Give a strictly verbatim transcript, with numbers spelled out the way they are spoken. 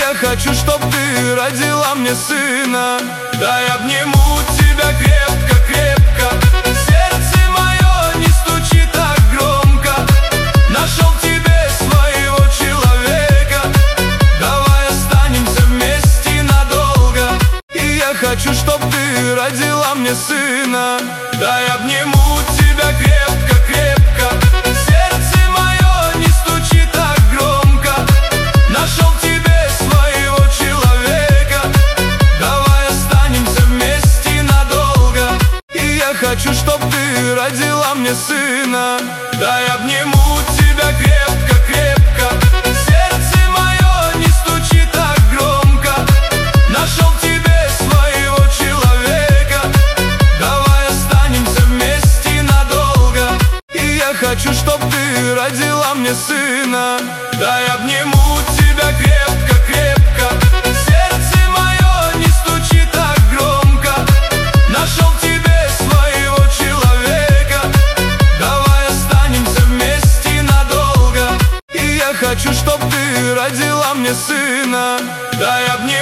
я хочу, чтоб ты родила мне сына. Дай обниму тебя крепко-крепко, сердце мое не стучит так громко. Нашел тебе своего человека, давай останемся вместе надолго. И я хочу, чтоб ты родила мне сына. Дай обниму тебя крепко-крепко, сердце мое не стучит так громко. Нашел тебе своего человека, давай останемся вместе надолго. И я хочу, чтоб ты родила мне сына. Дай обниму тебя крепко-крепко, сердце мое не стучит так громко. Нашел тебе своего человека, давай останемся вместе надолго. И я хочу, чтоб ты родила мне сына. Дай обниму тебя крепко-крепко, сердце мое не стучит так громко. Нашел тебе своего человека, давай останемся вместе надолго. И я хочу, чтоб ты родила мне сына. Дай обниму